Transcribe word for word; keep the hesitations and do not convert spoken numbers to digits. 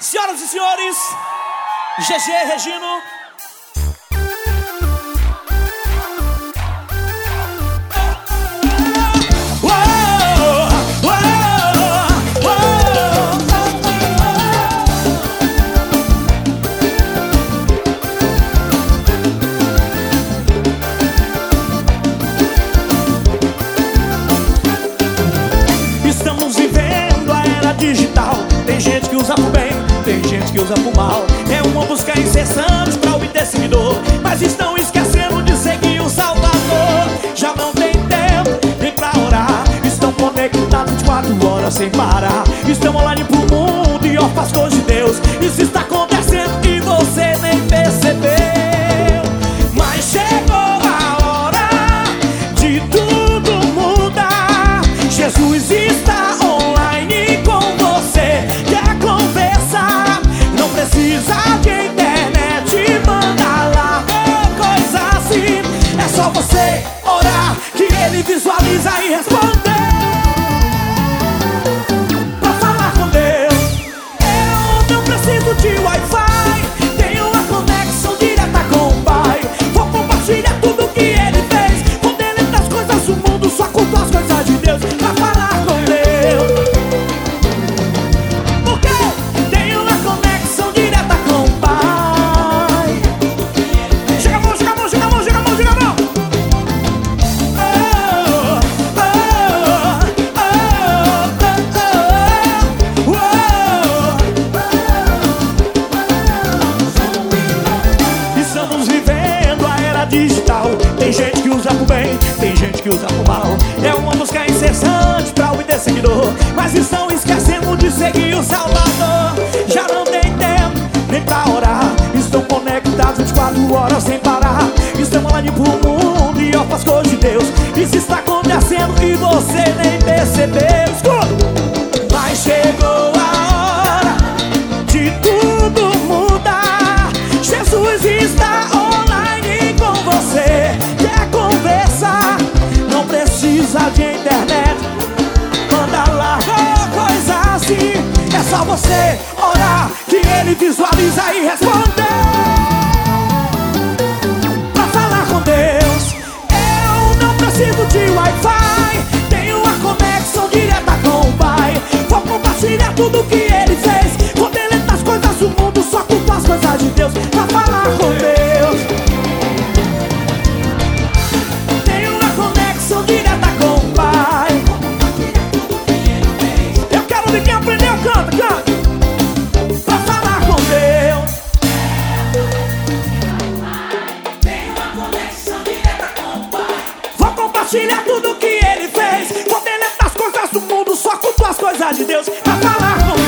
Senhoras e senhores, G G Regino. Estamos vivendo a era digital. Tem gente que usa pro bem, tem gente que usa pro mal. É uma busca incessante pra obter seguidor, mas estão esquecendo de seguir o Salvador. Já não tem tempo nem pra orar. Estão conectados vinte e quatro horas sem parar. Estão online pro mundo e órfãos coisas de Deus. Isso está acontecendo e você nem percebeu. Mas chegou a hora de tudo mudar. Jesus está online com você. Quer conversar? Não precisa de internet, manda lá, oh, coisa assim. É só você orar que ele visualiza e responde. Pra falar com Deus, eu não preciso de Wi-Fi. Tenho uma conexão direta com o Pai. Vou compartilhar tudo que ele fez. Com dele das coisas do mundo, só culto as coisas de Deus. Pra falar com Deus, porque tenho uma conexão direta com o Pai. Chega a mão, chega a mão, chega a mão, chega a mão, chega a mão. Oh, oh, oh, oh, oh. Estamos vivendo a era digital. Tem gente que usa pro bem, tem gente que usa pro mal. É uma busca incessante pra obter seguidor, mas estão esquecendo de seguir o Salvador. Já não tem tempo nem pra orar. Estão conectados vinte e quatro horas sem parar. Estão online pro mundo e órfãos coisas de Deus. Isso está acontecendo e você nem percebeu. Escuta! Mas chegou a hora de tudo mudar. Jesus está online com você. Quer conversar? Não precisa de internet, manda lá, oh, coisa assim. É só você orar que ele visualiza e responde. Pra falar com Deus, eu não preciso de Wi-Fi. Tenho uma conexão direta com o Pai. Vou compartilhar tudo que ele fez. Vou deletar as coisas do mundo, só culto as coisas de Deus. Pra falar com Deus, tenho uma conexão direta com o Pai. Eu quero ver quem aprendeu, canta, canta. Pra falar com Deus, Tenho uma conexão direta com o Pai. vou compartilhar tudo que ele fez. Vou deletar as coisas do mundo, só culto as coisas de Deus. Pra falar com